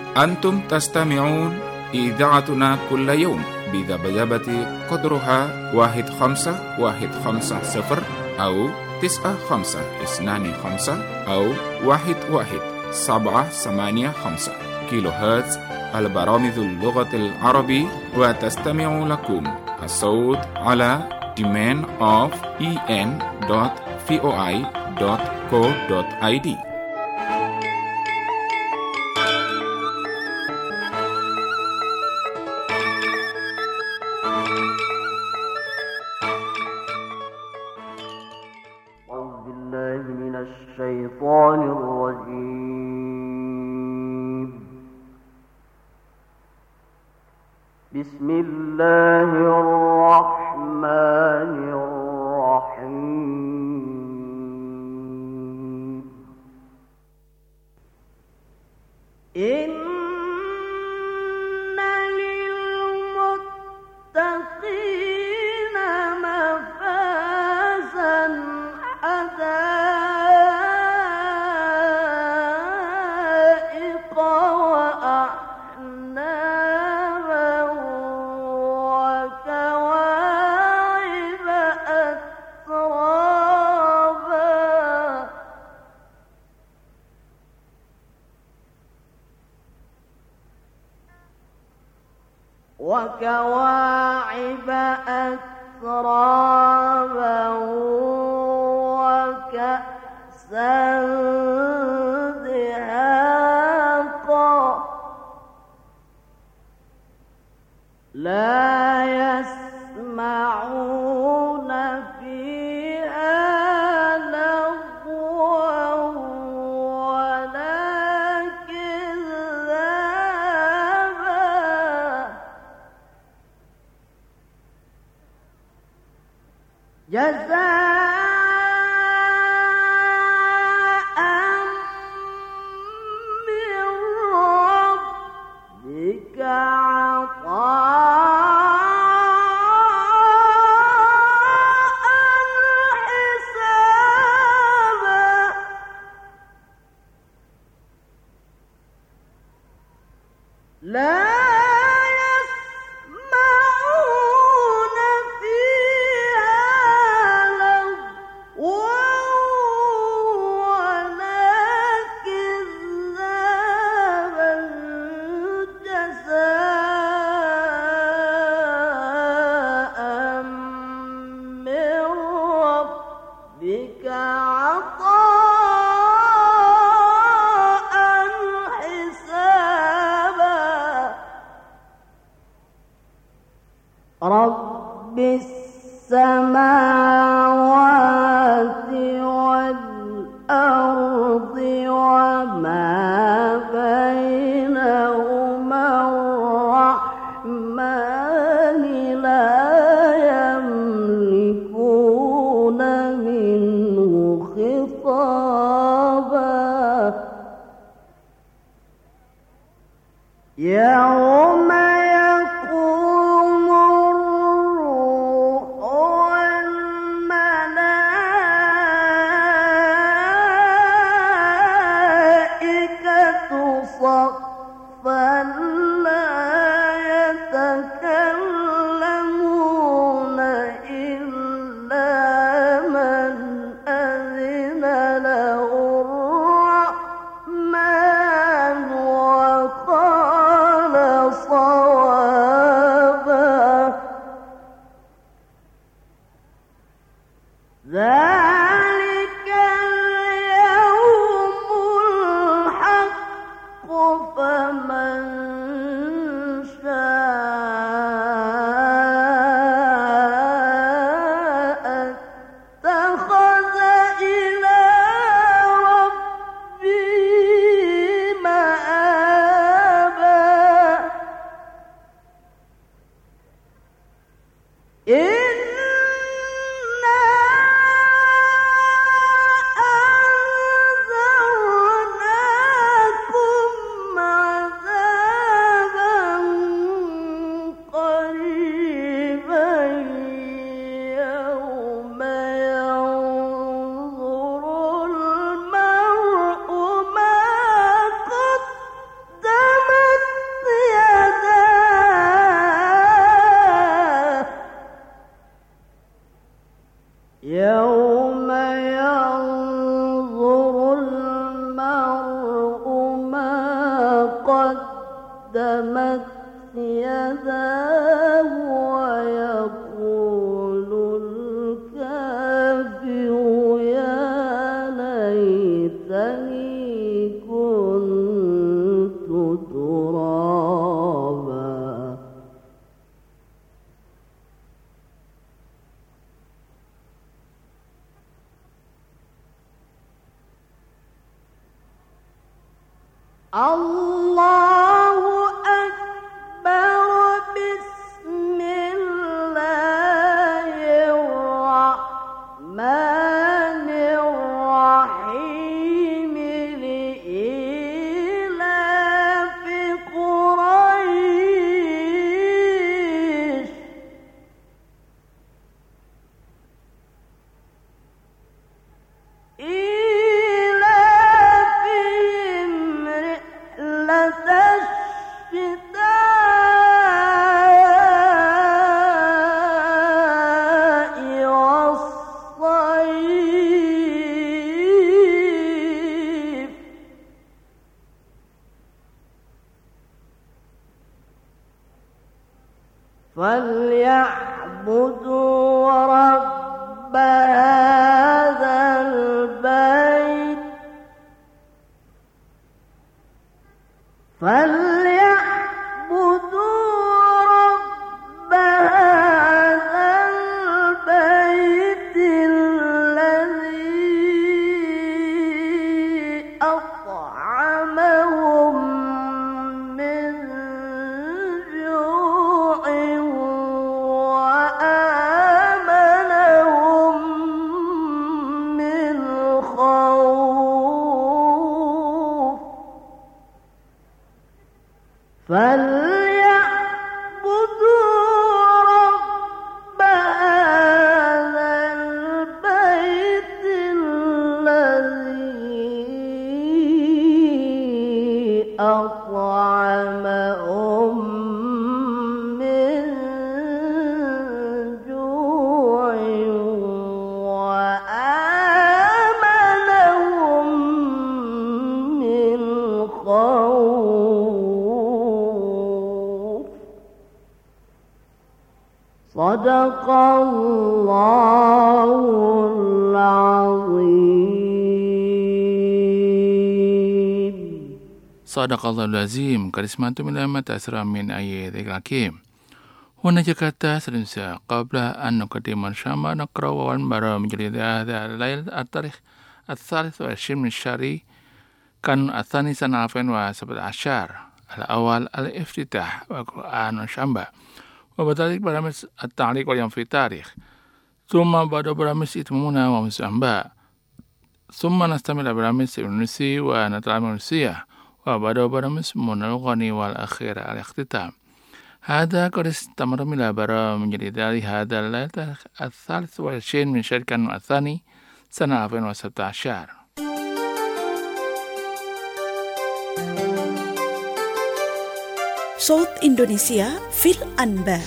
أنتم تستمعون إذاعتنا كل يوم بذبذبة قدرها 1510 أو 9525 أو 11785 كيلو هرتز البرامج اللغة العربية. وتستمع لكم الصوت على demand of en.voi.co.id. الشيطان الرجيم. بسم الله الرحمن الرحيم. إن للمتقين مفازا وكواعب أترابا وكأسا دهاقا لا يسمعون فيها لغوا ولا كذابا جزاء من ربك عطاء حسابا لا رب السماوات والأرض وما بينهما الرحمن لا يملكون منه خطابا يوم ذلك اليوم الحق فمن شاء اتخذ إلى ربه مآبا إنا يوم ينظر المرء ما قدمت يداه ويقول الكافر يا ليتني كنت ترابا. الله أكبر. بسم الله الرحمن الرحيم. لإيلاف قريش إيلافهم رحلة الشتاء والصيف. فليعبدوا رب هذا البيت فليعبدوا رب هذا البيت الذي أطعمهم من جوع وآمنهم من خوف. فليعبدوا رب هذا البيت الذي أطعمهم من جوع وآمنهم من خوف. صدق الله العظيم. Sadaqallahul azim. Karismatu milamat asra min ayat al-hakim. هنا جاكرتا سلمسا قبل أن نقدم إن شاء الله نقرأ ونبرا من جلد هذا الليل التاريخ 23 من شهر كان الثاني سنة 2017. الأول الافتتاح وقرآن شامبا وبذلك برامج التعليق واليوم في التاريخ ثم بعد برامج إتمامنا ومسامبا ثم نستمر برامج النسي ونتعلم النسية وبعد برامج من الغني والأخير الاختتام. هذا قد استمر من برامج جديدة هذا الليل 23 من شهر كان الثاني سنة 2017. صوت إندونيسيا في الأنباء.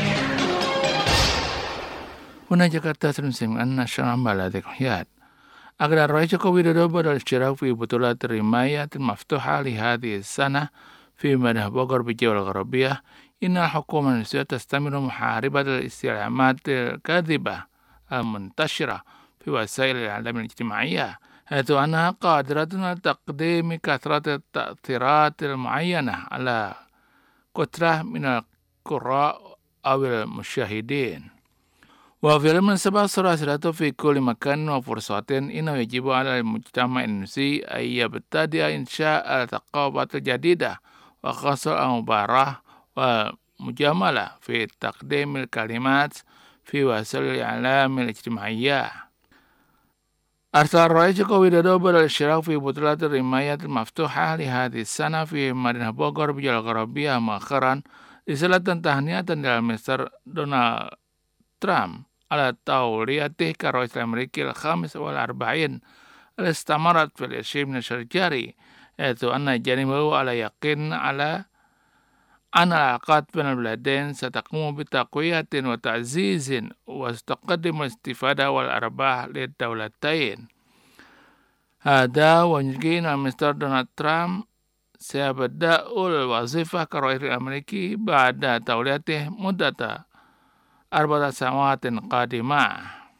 هنا جاكرتا سلمسيم أن شرم بلد حيات أقدر الرئيس جوكو ويدودو بدأ الاشتراك في بطولات الرماية المفتوحة لهذه السنة في مدينة بوغور بالجولة الغربية. إن الحكومة الإندونيسية تستمر محاربة الاستعلامات الكاذبة المنتشرة في وسائل الإعلام الاجتماعية حيث أنها قادرة على تقديم كثرة التأثيرات المعينة على كثرة من القراء أو المشاهدين. وفي المناسبة صراحة في كل مكان وفرصات إنه يجب على المجتمع الإندونيسي أن يبتدئ إنشاء الثقافات الجديدة وخاصة المباراة ومجاملة في تقديم الكلمات في وسائل الإعلام الاجتماعية. أرسل الرئيس جوكو ويدودو بالاشتراك في بطولات الرماية المفتوحة لهذه السنة في مدينة بوغور بالجولة الغربية مؤخرا رسالة تهنئة إلى مستر دونالد ترامب على توليته كرئيس الأمريكي 45 التي استمرت في 20 من الشهر الجاري حيث أن جانبه على يقين على أن العلاقات بين البلدين ستقوم بتقوية وتعزيز وستقدم الاستفادة والأرباح للدولتين. هذا ويمكن مستر دونالد ترامب سيبدأ الوظيفة كرئيس الأمريكي بعد توليته مدة 4 سنوات قادمة.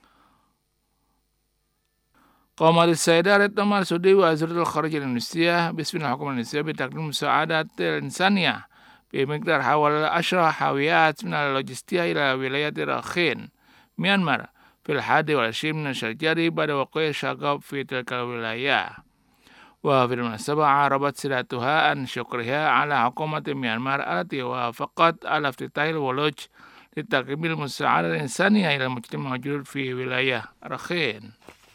قامت السيدة ريتنا مرسودي وزيرة الخارجية الإندونيسية باسم الحكومة الإندونيسية بتقديم مساعدات الإنسانية بمقدار حوالي 10 حاويات من اللوجستية إلى ولاية راخين ميانمار في 21 من الشهر الجاري بعد وقوع الشغب في تلك الولاية. وفي المناسبة عربت سيادتها عن شكرها على حكومة ميانمار التي وافقت على افتتاح الولوج لتقديم المساعدة الإنسانية إلى المجتمع الموجود في ولاية راخين.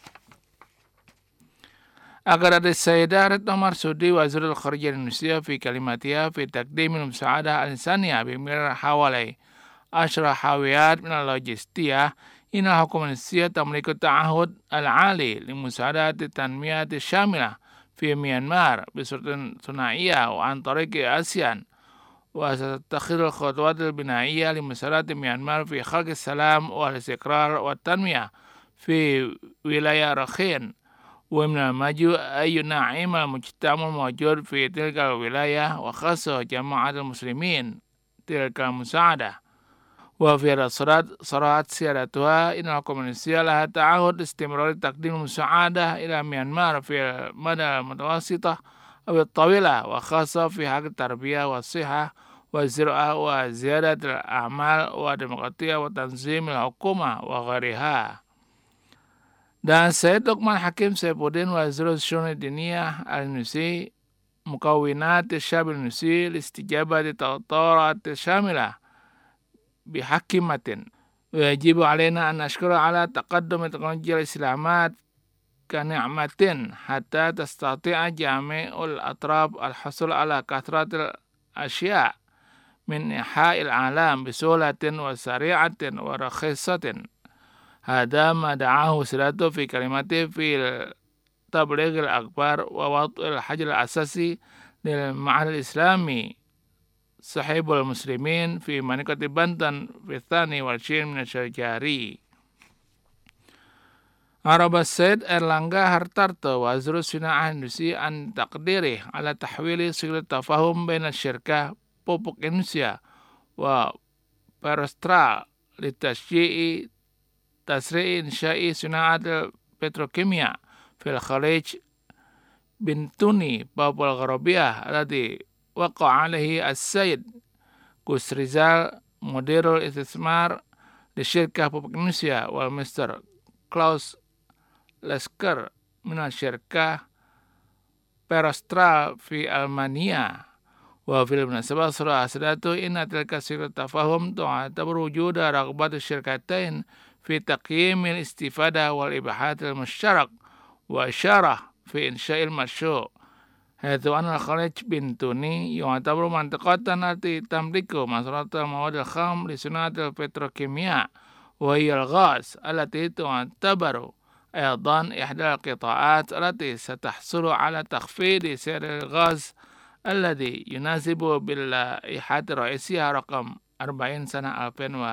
أكدت السيدة ريتنا مرسودي وزيرة الخارجية الإندونيسية في كلماتها في تقديم المساعدة الإنسانية بمقدار حوالي 10 حاويات من اللوجستية إن الحكومة الإندونيسية تملك التعهد العالي لمساعدة التنمية الشاملة في ميانمار بصورة ثنائية وعن طريق آسيان، وستتخذ الخطوات البنائية لمساعدة ميانمار في خلق السلام والاستقرار والتنمية في ولاية راخين، ومن المجد أن ينعم المجتمع الموجود في تلك الولاية وخاصة جماعة المسلمين تلك المساعدة. وفي هذا الصدد صرحت سيادتها إن الحكومة الإندونيسية لها تعهد استمرار تقديم المساعدة إلى ميانمار في المدى المتوسطة أو الطويلة، وخاصة في حق التربية والصحة والزراعة وزيادة الأعمال والديمقراطية وتنظيم الحكومة وغيرها. Dan Syed Luqman Hakim Saifuddin Wazir Syu'un Diniyah al-Indonesia مكونات الشعب الإندونيسي لاستجابة للتطورات الشاملة بحكمة، ويجب علينا أن نشكر على تقدم تكنولوجيا الإسلامات كنعمة حتى تستطيع جميع الأطراف الحصول على كثرة الأشياء من أنحاء العالم بسهولة وسريعة ورخيصة. هذا ما دعاه سيادته في كلمته في تبليغ الأخبار ووضع الحجر الأساسي للمعهد الإسلامي صحيب المسلمين في منطقة بنتن في 22 من الشهر الجاري. عرب السيد إرلانغا هارتارتو وزير الصناعة الإندونيسي عن تقديره على تحويل صيغة التفاهم بين الشركة بوبوك إندونيسيا وبيروسترا لتشجيع تسريع إنشاء صناعة البتروكيمياء في الخليج بنتوني بابوا الغربية الذي وقع عليه السيد كوس ريزال مدير الاستثمار لشركة بوبوك إندونيسيا والمستر كلاوس لسكر من الشركة بيروسترا في ألمانيا. وفي المناسبة صرح سيادته إن تلك صيغة التفاهم تعتبر وجود رغبة الشركتين في تقييم الاستفادة والإباحات المشترك، وأشار في إنشاء المشروع حيث أن الخليج بنتوني يعتبر منطقة التي تملك مصادر المواد الخام لصناعة البتروكيمياء، وهي الغاز التي تعتبر أيضا إحدى القطاعات التي ستحصل على تخفيض سعر الغاز الذي يناسب باللائحة الرئيسية رقم 40 سنة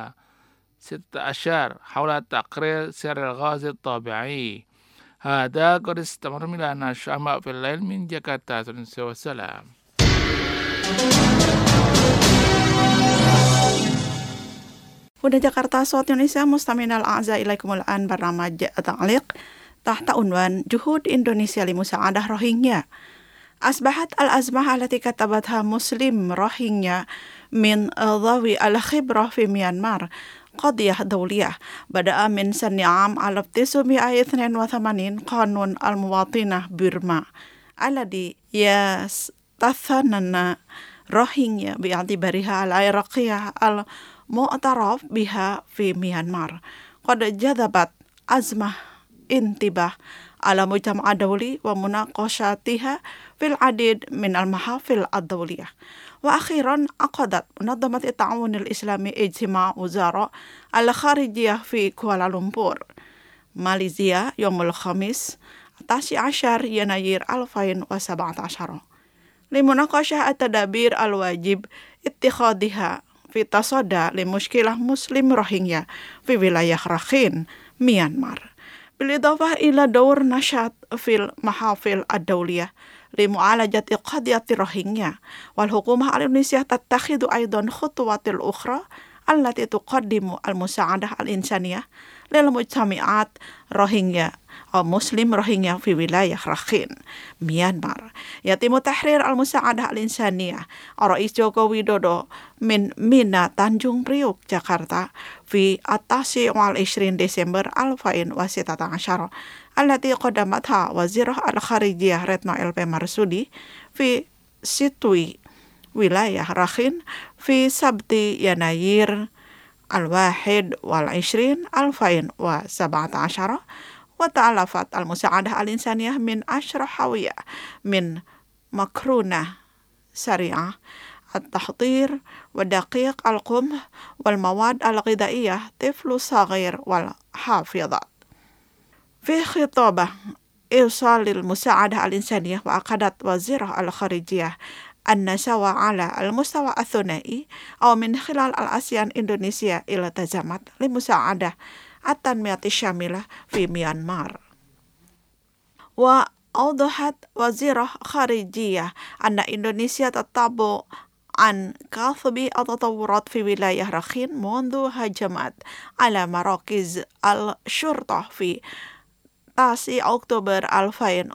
2016 حول تقرير سعر الغاز الطبيعي. هذا قد استمر ميلانا الشعب في الليل من جاكرتا. والسلام. هنا جاكرتا صوت إندونيسيا مستمعينا الأعزاء إليكم الآن برنامج تعليق تحت عنوان جهود إندونيسيا لمساعدة روهينيا. أصبحت الأزمة التي كتبتها مسلم روهينيا من ذوي الخبرة في ميانمار قضية دولية بدأ من سنة عام 1982 قانون المواطنة بيرما الذي يستثنى روهينيا باعتبارها العراقية المعترف بها في ميانمار قد جذبت أزمة انتباه على مجتمع دولي ومناقشاتها في العديد من المحافل الدولية. وأخيرا عقدت منظمة التعاون الإسلامي اجتماع وزراء الخارجية في كوالالمبور ماليزيا يوم الخميس 19 يناير 2017. limunaqashah at-tadabir al-wajib ittikhadiha fi tasadda li mushkilah muslim Rohingya fi wilayah Rakhine, Myanmar. Bilidafah ila daur nasyat fil mahafil ad-dawliyah li mu'alajati qadiyati Rohingya wal hukumah al-Indonesia tattakhidu aidan khutuwatil ukhra allati tuqaddimu al-musa'adah al-insaniyah lil mujtami'at Rohingya atau muslim Rohingya fi wilayah Rakhine, Myanmar. Yatimu tahrir al-musa'adah al-insaniyah Rais Joko Widodo min Mina Tanjung Priuk, Jakarta fi atasi wal 20 Desember 2019 allati qadamatha Wazirah al-Kharijiyah Retno LP Marsudi fi Situi wilayah Rakhine fi Sabti Yanayir al-1 wal 20 2017 wa ta'alafat al-musa'adah al-insaniyah min ashrah hawiyah min makrunah syariah at-tahtir wa daqiq al-qumh wal mawad al-ghidhaiyah tiflu saghir wal hafidhat fi khitabah irsalil musa'adah al-insaniyah wa aqadat Wazirah al-Kharijiyah an-nasawa ala al-mustawa athunai aw min khilal al-ASEAN Indonesia ila tazamat li musa'adah at-tanmiyati syamilah fi Myanmar. Wa awdahat Wazirah Kharijiyah anna Indonesia tatabu an kathbi at-tatawurat fi wilayah Rakhine mundu hajamat ala marakiz al-syurtah fi 10 Oktober 2016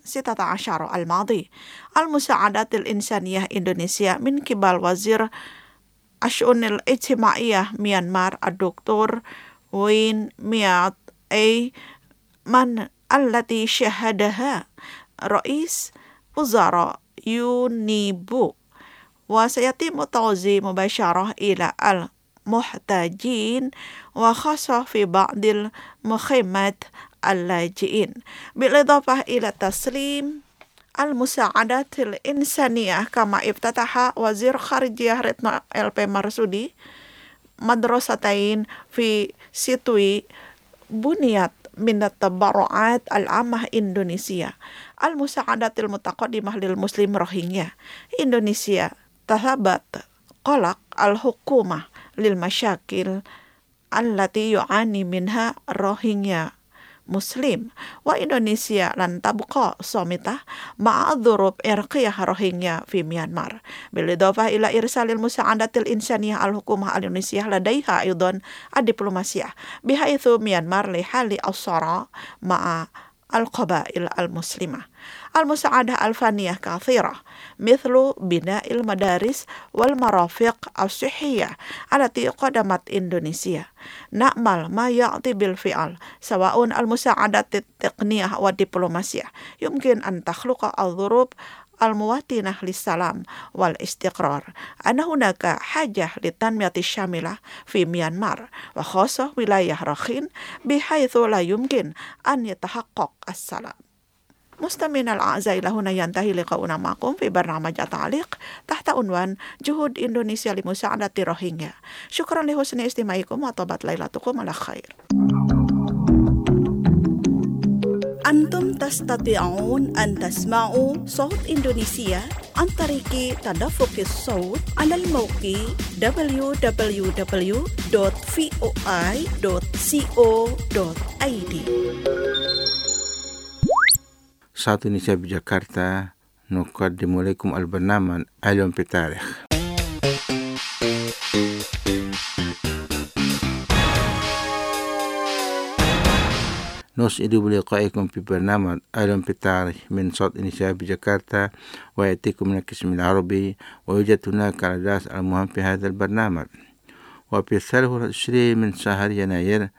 al-madi al-musa'adat al-insaniyah Indonesia min kibal Wazir Asy'unil Ijtimaiyah Myanmar ad-Doktor Win Myat man allati syahadaha Rais Wuzara Yunibu wa sayatimu tawzi mubasyarah ila al-muhtajin wa khassa fi ba'dil mukhimat al-laji'in bil-idafah ila taslim al-musa'adatil insaniyah kama iftataha Wazir Kharijiyah Retno LP Marsudi madrasatain fi Situi buniyat minat tabarru'at al-amah Indonesia al-musa'adatil mutaqaddimah lil muslim Rohingya Indonesia tahabat qalaq al-hukumah lil masyakil allati yu'ani minha Rohingya Muslim wa Indonesia lan tabqa somitah ma'adzurub irqiyah Rohingya fi Myanmar bilidafah ila irsalil musa'adatil insaniyah al-hukumah al-Indonesia ladaiha aidan ad-diplomasiyah bihaitsu Myanmar li hali as-sara ma'a al-qabail al-muslimah al-musa'adah al-faniyah kathirah mithlu bina'il madaris wal marafiq as-sihhiyah allati qadamat Indonesia na'mal ma ya'ti bil fi'al sawa'un al-musa'adat at-taqniyah wa diplomasiyah yumkin an takhluqa al-dhurub al-muwatinah lis-salam wal istiqrar anna hunaka hajah litanmiyati syamilah fi Myanmar wa khassah wilayah Rakhine bihaitsu la yumkin an yatahaqqaq as-salam. مستمعينا الأعزاء إلى هنا ينتهي لقاؤنا معكم في برنامج التعليق تحت عنوان جهود إندونيسيا لمساعدة روهينجيا. شكرا لحسن استماعكم وطابت ليلتكم على خير. أنتم تستطيعون أن تسمعوا صوت إندونيسيا عن طريق تدفق الصوت على الموقع www.voi.co.id. Saat ini saya di Jakarta, nuqaddimu lakum al-barnaman Al-Yawm fi Tarikh. نسعد بلقائكم في برنامج اليوم في التاريخ من صوت إنشاء بجاكرتا ويأتيكم من القسم العربي ويوجد هناك الأحداث المهم في هذا البرنامج. وفي 23 من شهر يناير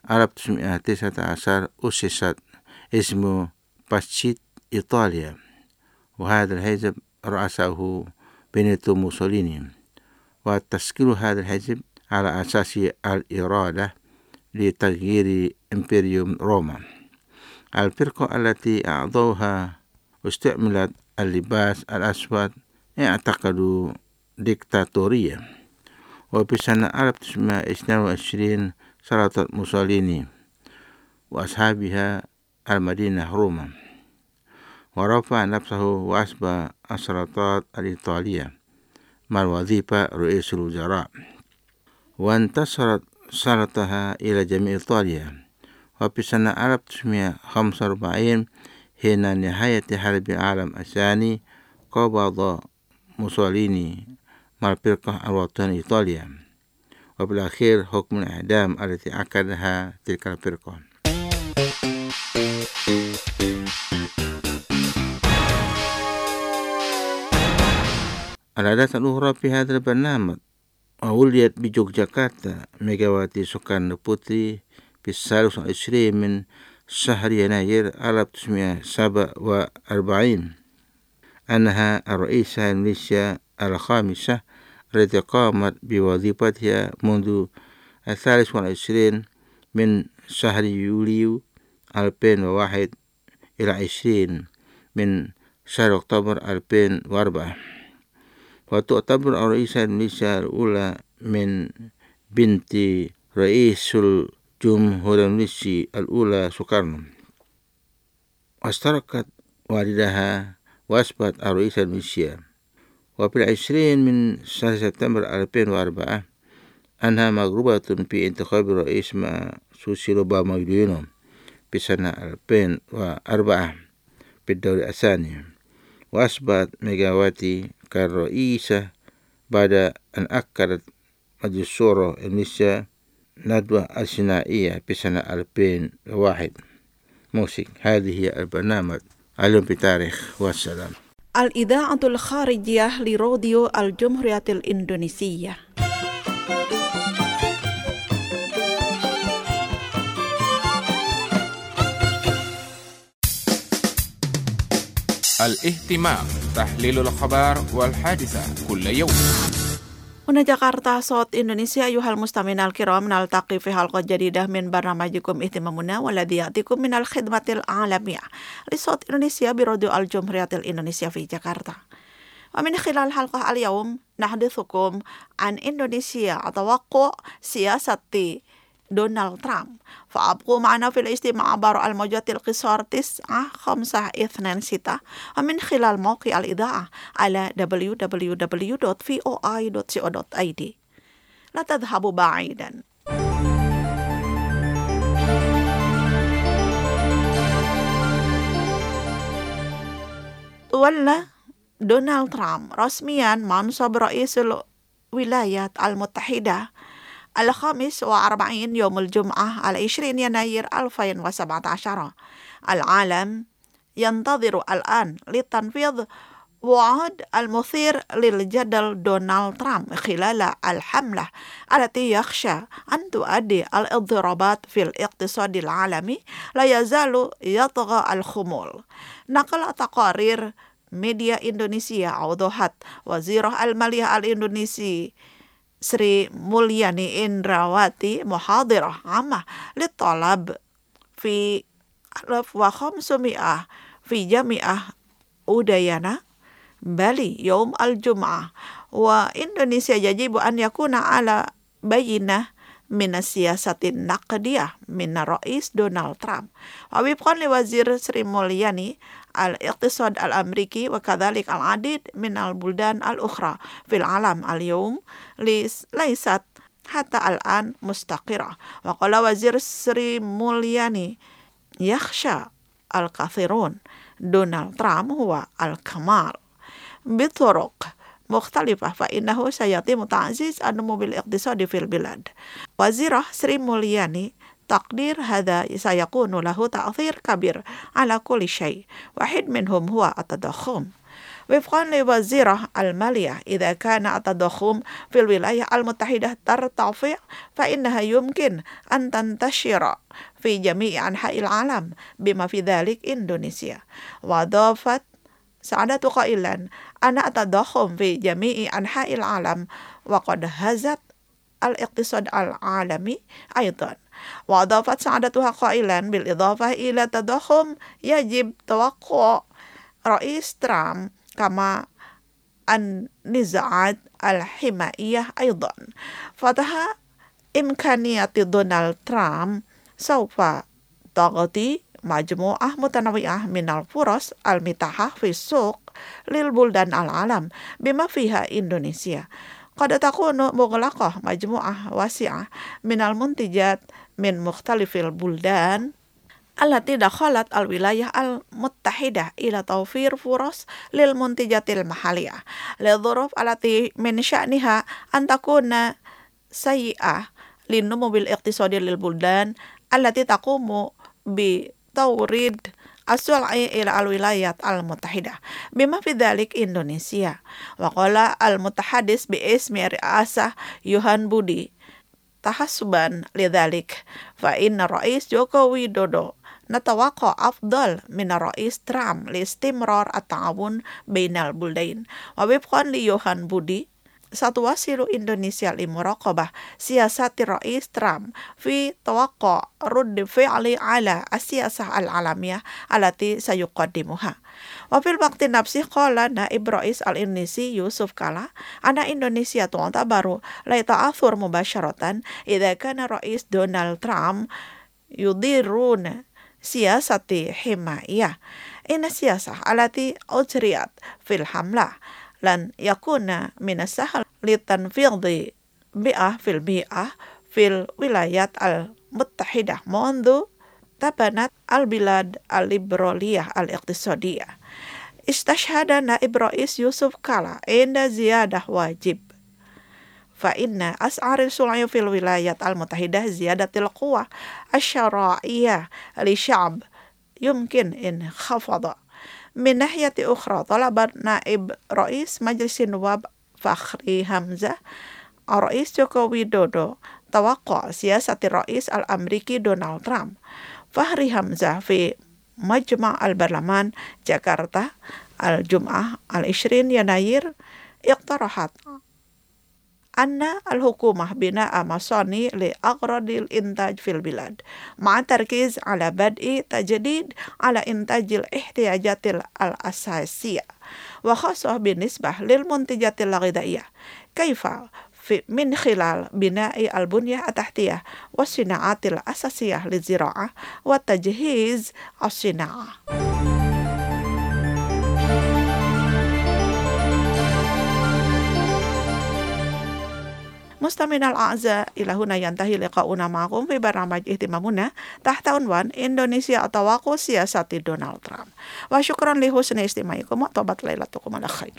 1919 أسست اسمه باتشيت إيطاليا وهذا الحزب رأسه بينيتو موسوليني وتشكيل هذا الحزب على أساس الإرادة لتغيير إمبريوم روما. الفرقة التي أعضوها استعملت اللباس الأسود اعتقدوا ديكتاتورية وفي سنة 1922 سلطت موسوليني وأصحابها المدينة روما ورفع نفسه وأصبح السلطات الإيطالية مع الوظيفة رئيس الوزراء، وانتشرت سلطتها إلى جميع إيطاليا. وفي سنة 1945 حين نهاية حرب العالم الثاني قبض موسوليني مع الفرقة الوطنية إيطاليا، وبالأخير حكم الإعدام التي عقدها تلك الفرقة. العادات الأخرى في هذا البرنامج: ولدت بيوغجاكرتا ميغاواتي سوكارنو بوتري في 23 من شهر يناير 1947. أنها الرئيسة الميليشيا الخامسة التي قامت بوظيفتها منذ 23 من شهر يوليو 2001 إلى 20 من شهر أكتوبر 2004، وتعتبر الرئيسة الميليشيا الأولى من بنت رئيس الجمهورية الميليشيا الأولى سوكارنو، واشتركت والدها وأصبحت الرئيسة الميليشيا. وفي 20 من شهر سبتمبر 2004 أنها مغلوبة في انتخاب الرئيس مع سوسيلو بامايدينو في سنة 2004 في الدور الثاني، وأصبحت ميغاواتي كالرئيسة بعد أن أكدت مجلس الشورى الميليشيا ندوة الثنائية في سنة 2001. موسيقى. هذه هي البرنامج علم بتاريخ والسلام. الإذاعة الخارجية لراديو الجمهورية الإندونيسية. الاهتمام، تحليل الأخبار والحادثة كل يوم. هنا جاكرتا صوت إندونيسيا. أيها المستمعين الكرام، نلتقي في حلقة جديدة من برنامجكم اهتمامنا، والذي يأتيكم من الخدمة العالمية لصوت إندونيسيا براديو الجمهورية الإندونيسية في جاكرتا. ومن خلال حلقة اليوم نحدثكم عن إندونيسيا توقع سياسة دونالد ترامب. فأبقوا معنا في الاستماع عبر الموجات القصار 9526 ومن خلال موقع الإذاعة على www.voi.co.id. لا تذهبوا بعيدا. تولى دونالد ترامب رسميا منصب رئيس الولايات المتحدة 45 يوم الجمعة 20 يناير 2017. العالم ينتظر الآن لتنفيذ وعد المثير للجدل دونالد ترامب خلال الحملة التي يخشى أن تؤدي الاضطرابات في الاقتصاد العالمي لا يزال يطغى الخمول. نقل تقارير ميديا إندونيسيا أوضحت وزيرة المالية الإندونيسي سري مولياني إندراواتي محاضرة عامة للطلاب في 1500 في جامعة أوديانا بالي يوم الجمعة. وإندونيسيا يجب أن يكون على بينة من السياسة النقدية من الرئيس دونالد ترامب. ووفقا لوزير سري مولياني الاقتصاد الأمريكي وكذلك العديد من البلدان الأخرى في العالم اليوم ليست حتى الآن مستقرة. وقال وزير سري مولياني يخشى الكثيرون دونالد ترامب هو الكمال بطرق مختلفة، فإنه سيتم تعزيز النمو الاقتصادي في البلاد. وزيرة سري مولياني تقدير هذا سيكون له تأثير كبير على كل شيء، واحد منهم هو التضخم. وفقا لوزيرة المالية، إذا كان التضخم في الولايات المتحدة ترتفع فإنها يمكن أن تنتشر في جميع أنحاء العالم بما في ذلك إندونيسيا. وأضافت سعادته قائلا أن التضخم في جميع أنحاء العالم وقد هزت الاقتصاد العالمي أيضا. وأضافت سعادتها قائلا بالإضافة إلى التضخم يجب توقع رئيس ترامب كما النزاعات الحمائية أيضا. فتح إمكانية دونالد ترامب سوف تغطي majmu'ah mutanawiyah minal furos al-mitahah fi suq lil buldan al-alam bima fiha Indonesia. Qad takunu mughlaqah majmu'ah wasi'ah minal muntijat min mukhtalifil buldan allati dakhalat al-wilayah al-muttahidah ila tawfir furos lil muntijatil mahaliyah li dhuruf allati min sya'niha an takuna sayyi'ah linumu bil iqtisadi lil buldan allati taqumu bi tawrid as-sul'i ila al-wilayat al-muttahidah bima fi dhalik Indonesia. Wa qala al-mutahaddis bi ismi ri'asah Yohan Budi tahassuban lidzalik fa inna Rais Joko Widodo natawaqqa afdal min Rais Trump li istimrar at-ta'awun bainal buldain. Wa wifqan li Yohan Budi satwasilu Indonesia li muraqabah siyasati Rais Trump fi tawaqqa rudd fi'li ala as-siyasah al-alamiyah allati sayuqaddimuha. Wa fil waqti nafsi qala naib Rais al-Indonesi Yusuf Kala ana Indonesia tu'tabaru la ta'athur mubasharatan idza kana Rais Donald Trump yudiruna siyasati himayah inna siyasah allati ujriyat fil hamlah lan yakuna minas sahal litanfidhi bi'ah fil wilayat al-muttahidah mundu tabanat al-bilad al-liberaliyah al-iqtisadiyah. Istashhada naib Rais Yusuf Kala inda ziyadah wajib fa inna as'ari sul'i fil wilayat al-muttahidah ziyadatil quwah asy-syara'iyah li sya'b yumkin in khafada. Min nahiyati ukhra talabat naib Rais Majlis Nuwab Fakhri Hamzah Rais Joko Widodo tawaqqa siyasati Rais al-Amriki Donald Trump. Fakhri Hamzah fi Majma' al-Barlaman Jakarta al-Jum'ah al-20 Yanayir iqtarahat anna al-hukumah bina'a masani li aqradil intaj fil bilad ma'a tarkiz ala bad'i tajdid ala intajil ihtiyajatil al-asasiyah wa khasah binisbah lil muntijatil ghidhaiyah kaifa min khilal bina'i al-bunyah at-tahtiyah wa sina'atil asasiyah li zira'ah wa tajhiz as-sina'ah. Mustaminal a'za ilahuna yantahi liqa'una ma'akum fi barnamaj ihtimamuna tahta unwan Indonesia atawaqu siyasati Donald Trump. Wa syukran li husni istimaikum wa tobat lailatukum ala khair.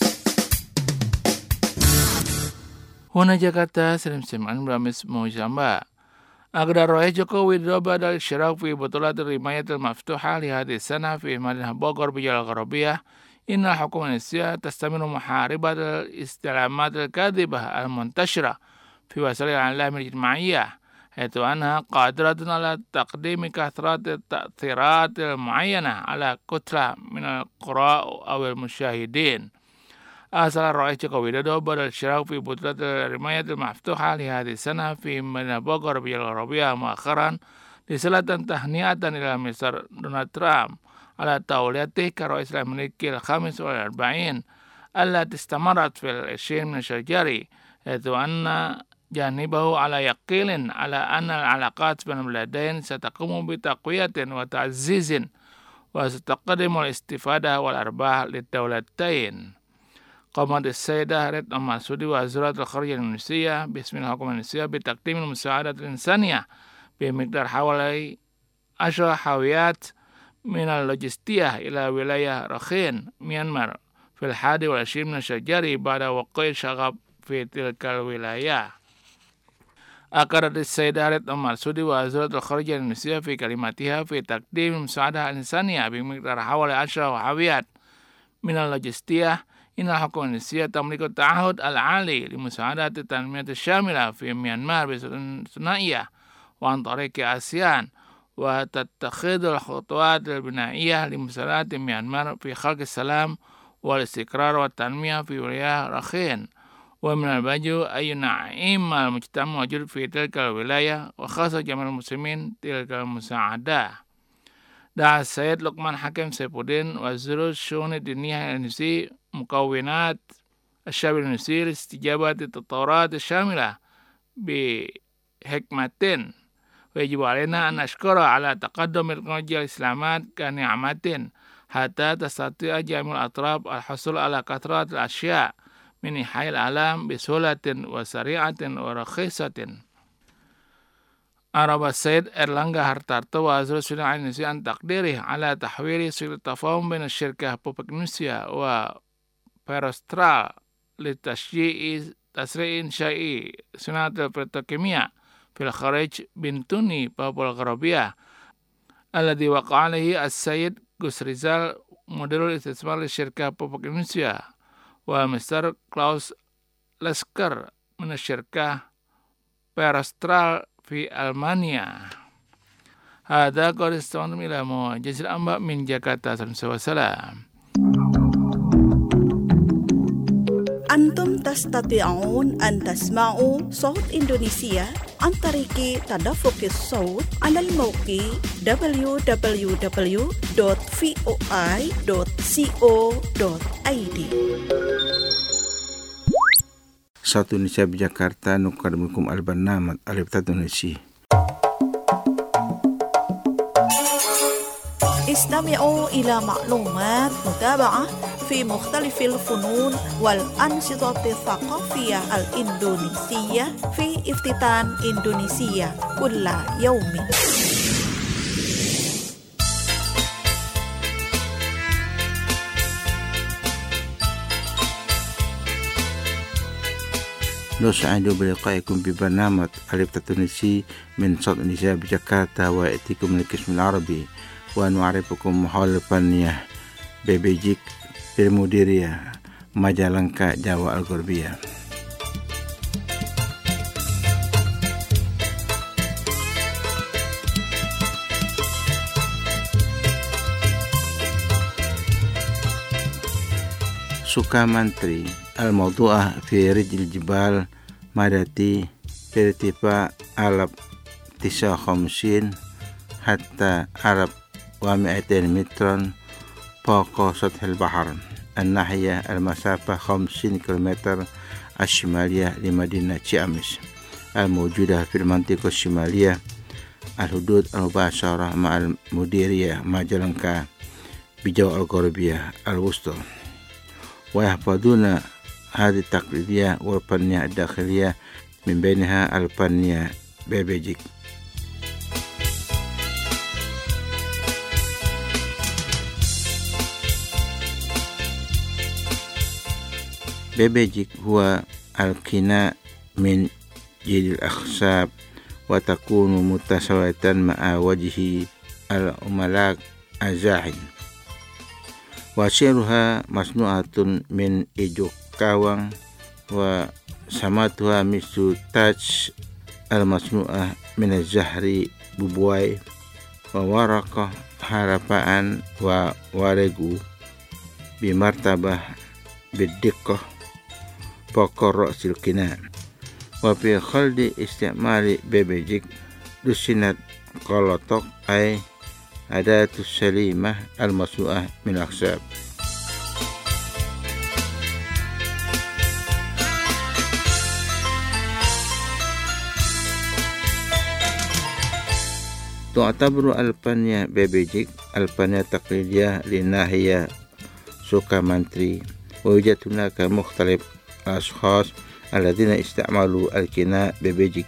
Huna Jakarta Selim-Selim Bramis Mujamba. Agar Rais Joko Widodo badal isyarak fi butulat rimayatil maftuha li hadhihi sana fi Madinah Bogor bijal Gharabiyah. Inna hukum Indonesia tastamiru muharibat al-istilamat al-kadhibah al-muntashira fi wasail al-i'lam al-ijtimaiyah haythu anha qadiratun ala taqdimi kathrat at-ta'thirat al-mu'ayyanah ala kutla min al-qura' aw al-musyahidin. Asal Rais Joko Widodo badal isyarak fi butulat rimayat al-maftuha li hadhihi sana fi Madinah Bogor bijal Gharabiyah muakharan risalatan tahniatan ila Mr. Donald Trump على توليته كرئيس الأمريكي الخامس والأربعين التي استمرت في 20 من شجري حيث أن جانبه على يقين على أن العلاقات بين البلدين ستقوم بتقوية وتعزيز وستقدم الاستفادة والأرباح للدولتين. قامت السيدة ريت المرسودي وزيرة الخارجية الإندونيسية باسم الحكومة الإندونيسية بتقديم المساعدة الإنسانية بمقدار حوالي 10 حاويات من اللوجستية إلى ولاية رخين ميانمار في 21 من شجري بعد وقوع شغب في تلك الولاية. أكدت السيدة ريت المرسودي وزيرة الخارجية الإندونيسية في كلماتها في تقديم المساعدة الإنسانية بمقدار حوالي 10 حاويات من اللوجستية إن الحكومة الإندونيسية تملك التعهد العالي لمساعدة التنمية الشاملة في ميانمار بثنائية وعن طريق آسيان وتتخذ الخطوات البنائية لمساعدة ميانمار في خلق السلام والاستقرار والتنمية في ولاية رخين. ومن الواجب أن ينعم المجتمع الموجود في تلك الولاية وخاصة جميع المسلمين تلك المساعدة. دعا السيد لقمان حكيم سيفودين وزير الشؤون الدينية الإندونيسي مكونات الشعب الإندونيسي لاستجابة التطورات الشاملة بحكمة ويجب علينا أن نشكر على تقدم التكنولوجيا الإسلامات كنعمة حتى تستطيع جميع الأطراف الحصول على كثرة الأشياء من حي العالم بسهولة وسريعة ورخيصة. أعرب السيد إرلانغا هارتارتو وزير السودان الإندونيسي عن تقديره على تحويل سلك التفاهم بين الشركة بوبك نوسيا وبيروسترال لتشجيع تسريع إنشاء صناعة البتروكيمياء في الخارج بنتوني بابوا الغربية الذي وقع عليه السيد غوس ريزال مدير الاستثمار للشركة بوبك نوسيا ومستر كلاوس لسكر من الشركة بيروسترال في ألمانيا. هذا قد استمعتم إلى موجز الأنباء من جاكرتا. والسلام. أنتم تستطيعون أن تسمعوا صوت إندونيسيا عن طريق تدفق الصوت على الموقع www.voi.co.id. Satu Indonesia Jakarta nukadumukum al-barnamaj al-ibtad Indonesia. استمعوا إلى معلومات متابعة في مختلف الفنون والأنشطة الثقافية الإندونيسية في افتتان إندونيسيا كل يوم. نسعد بلقائكم ببرنامج الإبتداء التونسي من صوت إندونيسيا بجاكرتا ويأتيكم من القسم العربي ونعرفكم حول الفنية ببيجيك بالمديرية مجالنكا جاوا الغربية. Sukamantri الموضوع في رجل الجبال مادتي بارتفاع 59 حتى 200 مترا فوق سطح البحر الناحية المسافة 50 كيلومتر الشمالية لمدينة تشيامس الموجودة في المنطقة الشمالية الحدود المباشرة مع المديرية ماجالنكا بجاوا الغربية الوسطى. ويحفظون هذه التقليدية والفنية الداخلية من بينها الفنية بيبيجيك. بيبيجيك هو القناع من جلد الأخشاب وتكون متساوية مع وجه العملاق الزاحم وشعرها مصنوعة من إيجو كاوان وسماتها مثل تاج المصنوعة من الزهر ببواي وورقة حرفان وورقو بمرتبة بالدقة فوق رأس القناع. وفي خلد استعمال بيبيجيك لسنة قلطق أي أداة السليمة المصنوعة من الأخشاب. تعتبر الفنية بيبيجيك الفنية التقليدية لناحية سوكامانتري ويوجد هناك مختلف الأشخاص الذين استعملوا القناع بيبيجيك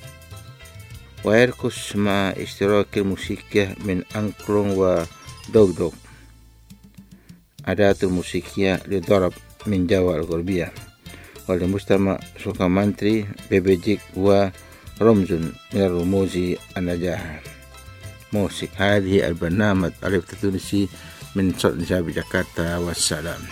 ويرقص مع اشتراك الموسيقى من أنكلون ودوغدوغ أداة الموسيقية للضرب من جاوا الغربية. ولمجتمع سوكامانتري بيبيجيك هو رمز من رموز النجاح. موسيقى هذه البرنامج الإبتداء التونسي من صوت إندونيسيا بجاكرتا. والسلام.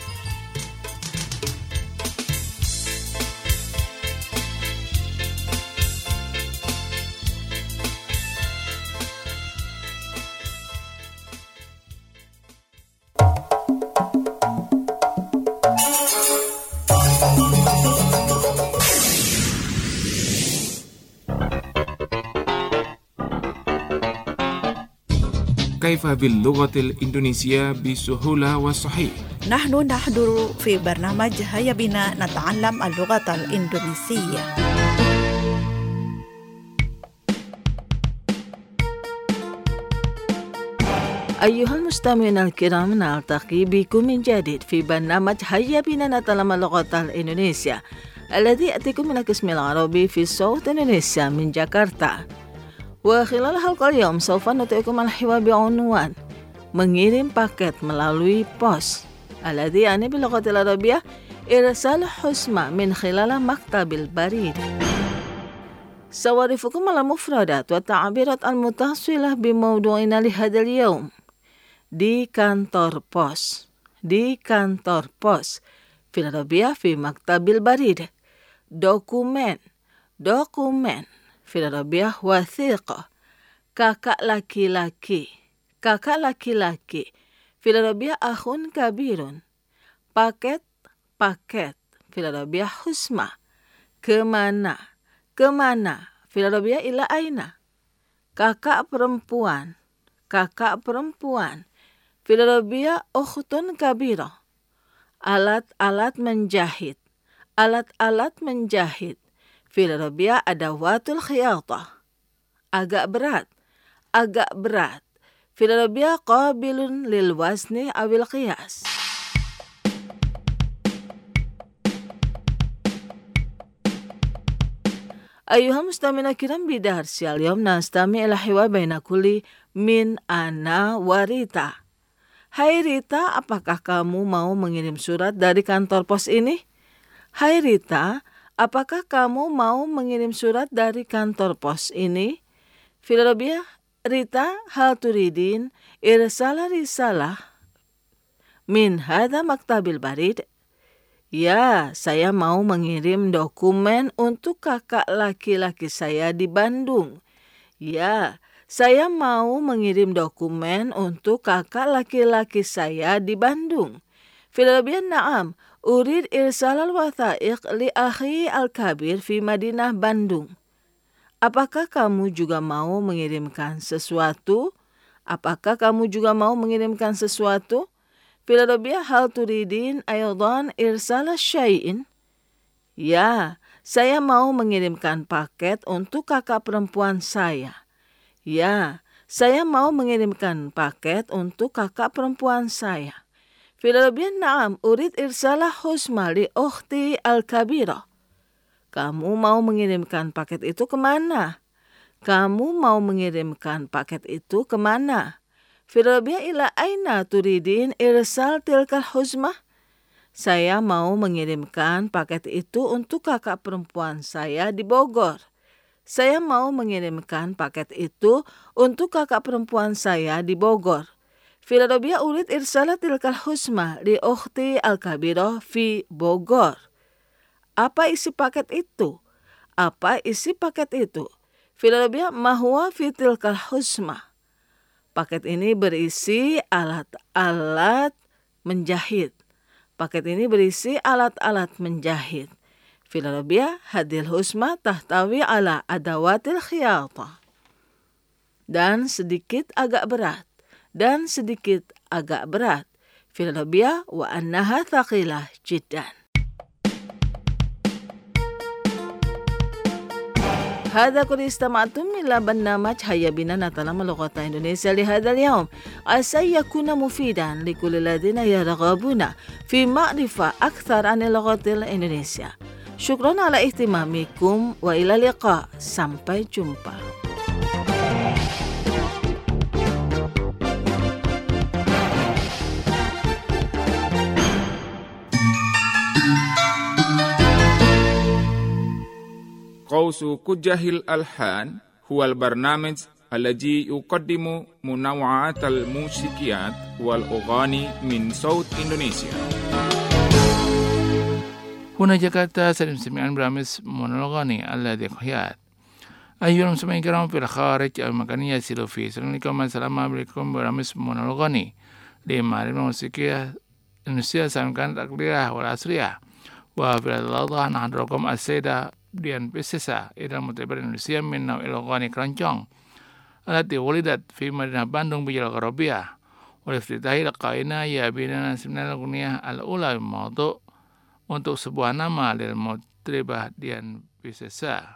كيف باللغة الإندونيسية بسهولة وصحيح؟ نحن نحضر في برنامج هيا بنا نتعلم اللغة الإندونيسية. أيها المستمعون الكرام، نلتقي بكم من جديد في برنامج هيا بنا نتعلم اللغة الإندونيسية الذي يأتيكم من القسم العربي في صوت إندونيسيا من جاكرتا. وخلال حلقة اليوم سوف نطيعكم الحوار بعنوان mengirim paket melalui pos الذي يعني باللغة العربية إرسال حسمة من خلال مكتب البريد. سأعرفكم على المفردات والتعبيرات المتصلة بموضوعنا لهذا اليوم. Di kantor pos, di kantor pos. Filarbia fi maktabil barid. Dokumen, dokumen. Filarbia wathiqah. Kakak laki-laki, kakak laki-laki. Filarbia akhun kabirun. Paket, paket. Filarbia husma. Kemana, kemana. Filarbia ila aina. Kakak perempuan, kakak perempuan. Filarbia ukhtun kabira. Alat-alat menjahit. Alat-alat menjahit. Filarbia adawatul khiyatah. Agak berat. Agak berat. Filarbia qabilun lil wazni awil qiyas. أيها المستمعون الكرام، بدرس اليوم نستمع إلى حوار بين كل من أنا وريتا. Hai Rita, apakah kamu mau mengirim surat dari kantor pos ini? Hai Rita, apakah kamu mau mengirim surat dari kantor pos ini? Filarbia, Rita, hal turidin irsala risalah min hadha maktabil barid. Ya, saya mau mengirim dokumen untuk kakak laki-laki saya di Bandung. Ya, saya mau mengirim dokumen untuk kakak laki-laki saya di Bandung. Filarbia na'am, urid irsal al-wathaiq li akhi al-kabir fi Madinah Bandung. Apakah kamu juga mau mengirimkan sesuatu? Apakah kamu juga mau mengirimkan sesuatu? Filarbia hal turidin aydan irsal syai'in. Ya, saya mau mengirimkan paket untuk kakak perempuan saya. Ya, saya mau mengirimkan paket untuk kakak perempuan saya. Filarbia na'am, urid irsalah husma li ukhti al-kabira. Kamu mau mengirimkan paket itu kemana? Kamu mau mengirimkan paket itu kemana? Filarbia ila aina turidin irsal tilkal husmah. Saya mau mengirimkan paket itu untuk kakak perempuan saya di Bogor. Saya mau mengirimkan paket itu untuk kakak perempuan saya di Bogor. Filarbia urid irsalat tilkal husmah li ukhti al-kabirah fi Bogor. Apa isi paket itu? Apa isi paket itu? Filarbia mahwa fi tilkal husmah. Paket ini berisi alat-alat menjahit. Paket ini berisi alat-alat menjahit. Filarbia hadil husma tahtawi ala adawatil khiyatah. Dan sedikit agak berat. Dan sedikit agak berat. Filarbia wa annaha thaqilah jiddan. هذا كل استمعتم إلى برنامج هيا بنا نتعلم اللغة الإندونيسية لهذا اليوم. عسى يكون مفيدا لكل الذين يرغبون في معرفة أكثر عن اللغة الإندونيسية. Syukran ala ihtimamikum wa ila liqa. Sampai jumpa. قوس كجه الألحان هو البرنامج الذي يقدم منوعات الموسيقيات والأغاني من صوت إندونيسيا. هنا جاكرتا سلم سمعان برامز مونولوغاني الذي قياد. أيها المستمعين الكرام في الخارج المكان يصل فيه. السلام عليكم السلام عليكم برامز مونولوغاني لمعرفة الموسيقى الإندونيسية سواء كانت التقليدية والعصرية. وفي الأوضاع نحضركم السيدة ديان بيسيسا إلى المتبر الإندونيسية من نوع الأغاني كرانشونغ التي ولدت في مدينة باندونغ بالجزيرة الغربية. والافتتاحي لقائنا يا بيننا سمعنا الأغنية الأولى بموضوع untuk sebuah nama dari Mutribah Dian Piscesa.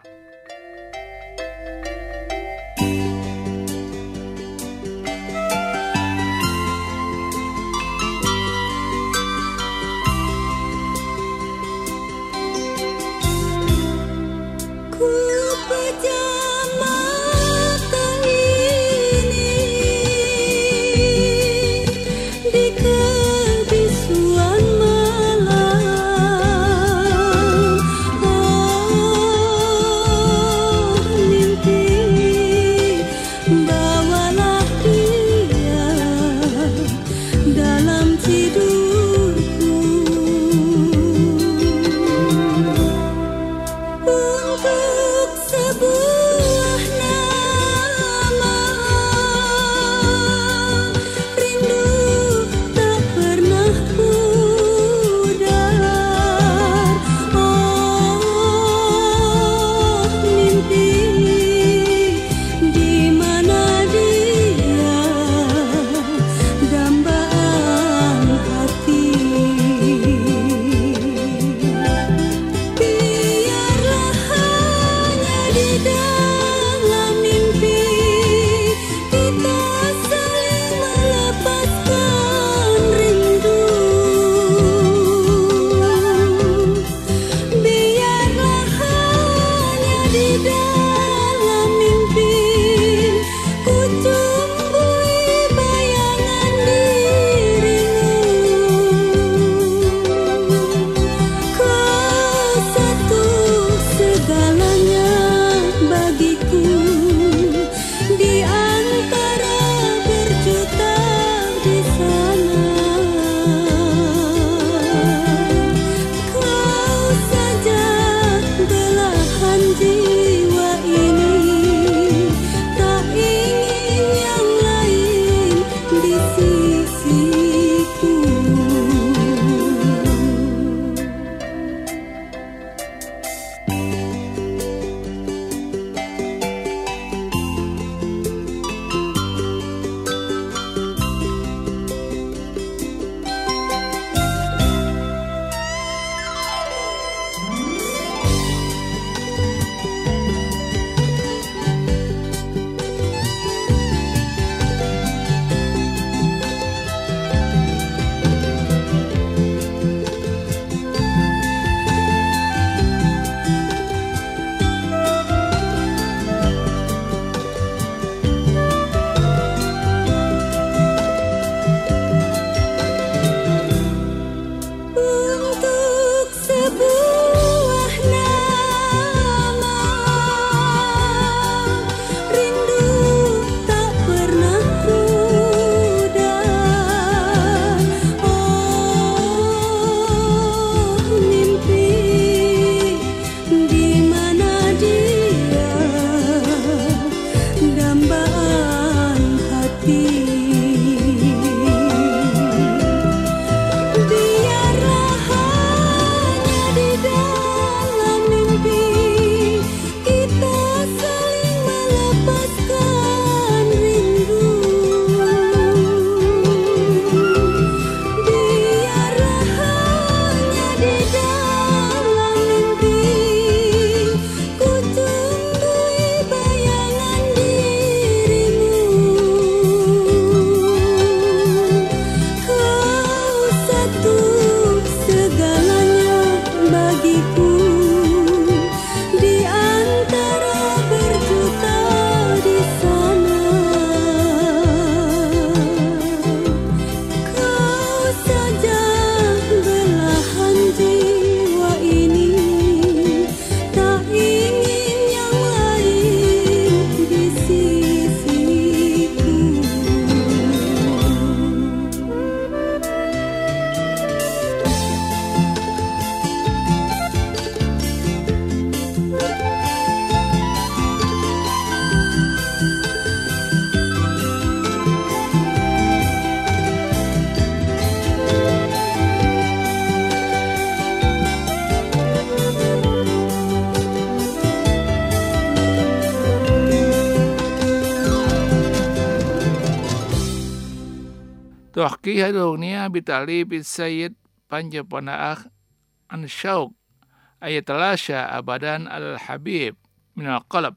Wahki hadungnya bitali bisayyid panjapanaah an syauq ayat lasya abadan al-habib minal qalb.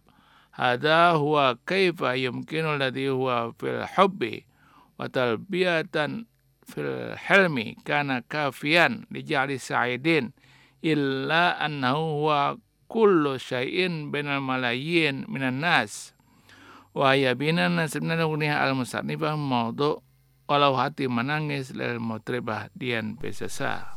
Hada huwa kaifa yumkinu alladhi huwa fil hubbi wa talbiyatan fil hilmi kana kafiyan lija'li sa'idin illa annahu huwa kullu syai'in bainal malayin minan nas wa yabinan sebenarnya uniha al-musannifah mawdu' walau hati menangis lil mutribah Dian Piscesa.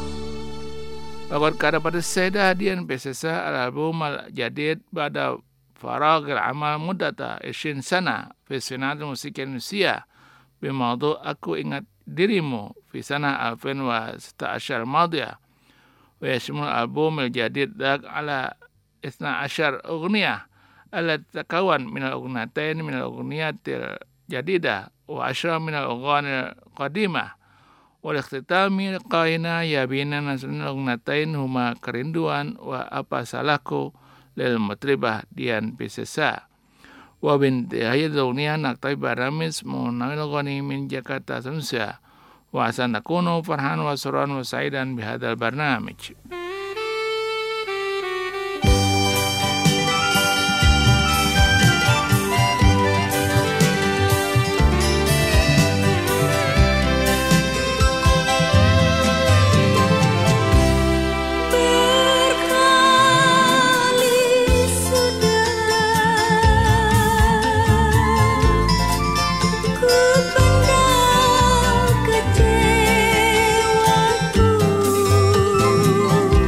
Waktu kada pada seda Dian Piscesa al-album al-jadid pada فراغ العمل مدة 20 سنة في صناعة الموسيقى الإندونيسية بموضوع Aku Ingat Dirimu في سنة 2016 الماضية، ويشمل الألبوم الجديد على 12 أغنية التي تتكون من الأغنيتين من الأغنيات الجديدة و10 من الأغاني القديمة. والاختتام لقائنا يبين أن الأغنيتين هما Kerinduan وأبا Salahku للمطربة ديان بيسيسا. وبانتهاء الأغنية نقتضي برامج منى الغني من جاكرتا إندونيسيا، وعسى أن نكون فرحان وسرورا وسعيدا بهذا البرنامج. Kecewaku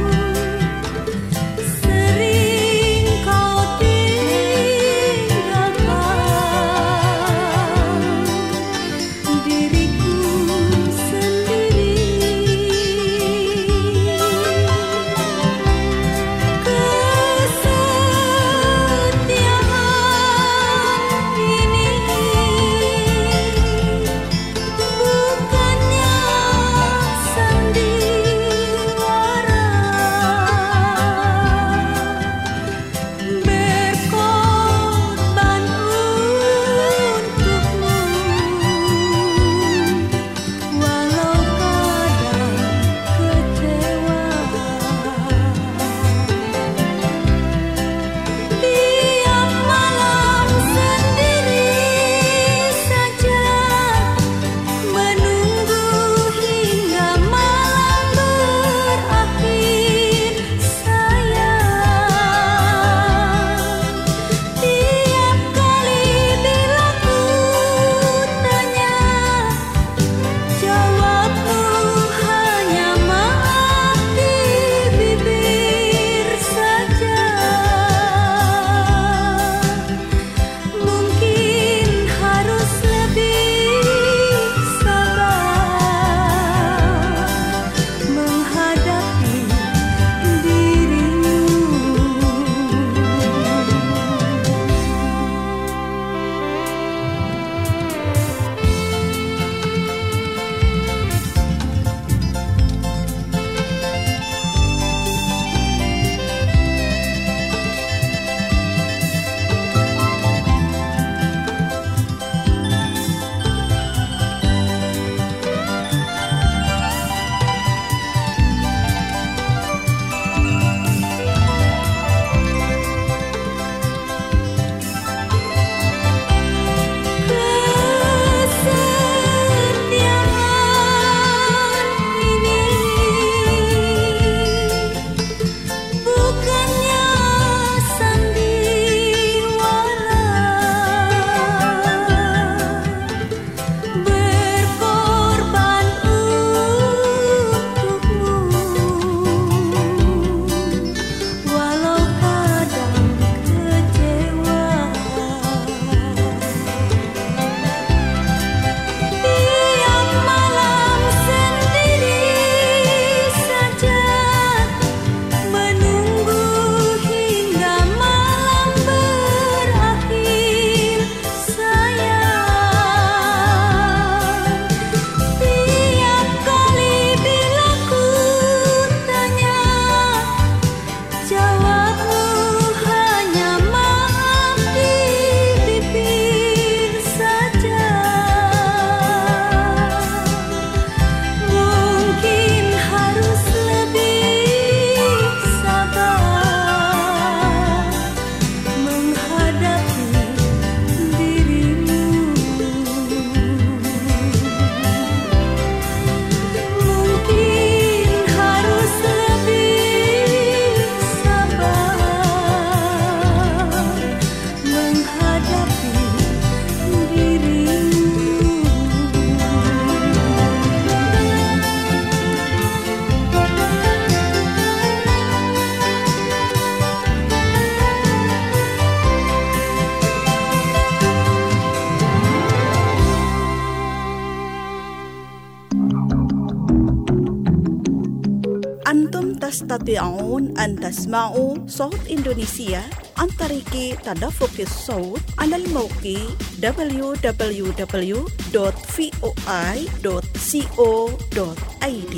تستطيعون أن تسمعوا صوت إندونيسيا عن طريق تدفق الصوت على الموقع www.voi.co.id.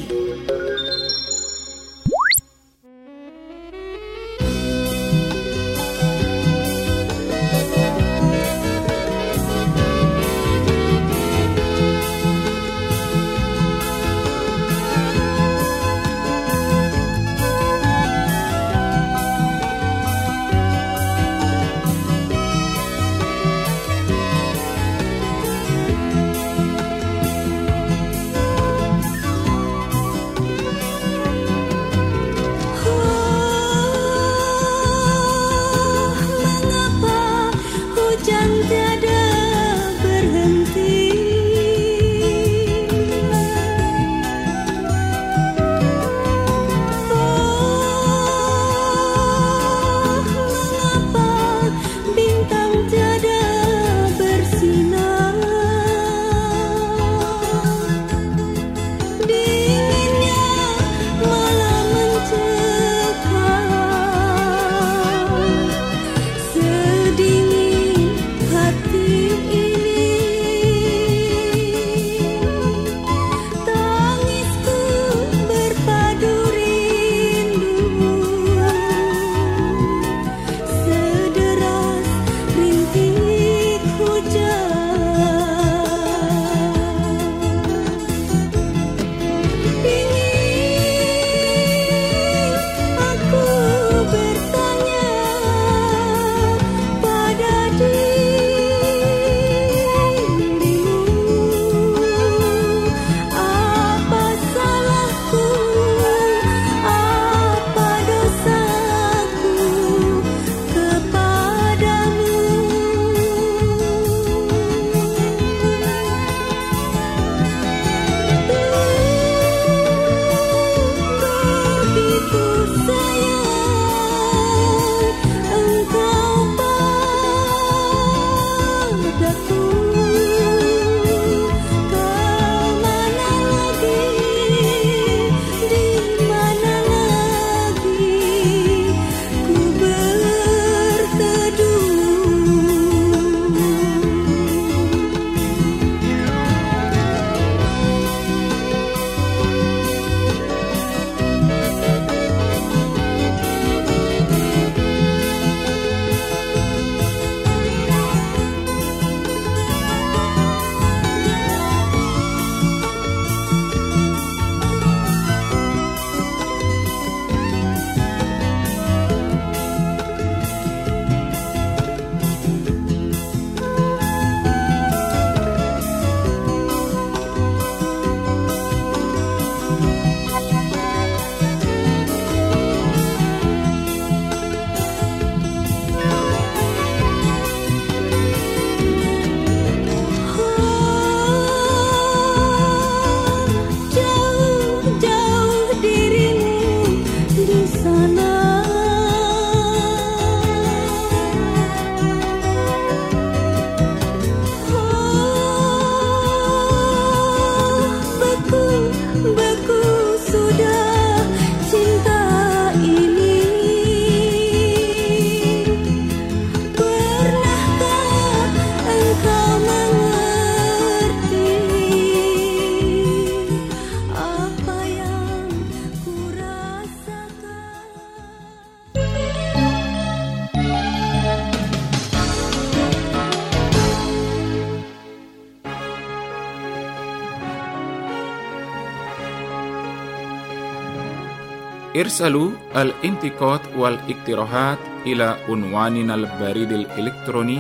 ارسلوا الانتقاد والاقتراحات إلى عنواننا البريد الإلكتروني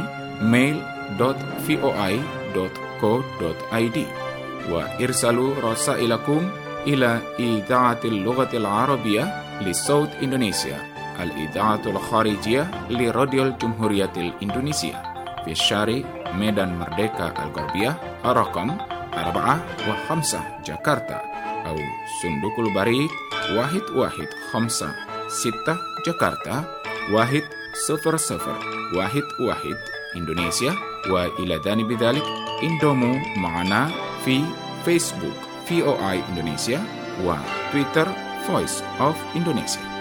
mail.voi.co.id وارسلوا رسائلكم إلى إذاعة اللغة العربية لصوت إندونيسيا الإذاعة الخارجية لراديو الجمهورية الإندونيسية في الشارع ميدان مردeka الغربية رقم 4 و5 جاكرتا أو صندوق البريد 1156 جاكرتا 10011 إندونيسيا. وإلى جانب ذلك انضموا معنا في فيسبوك VOA إندونيسيا وتويتر Voice of Indonesia.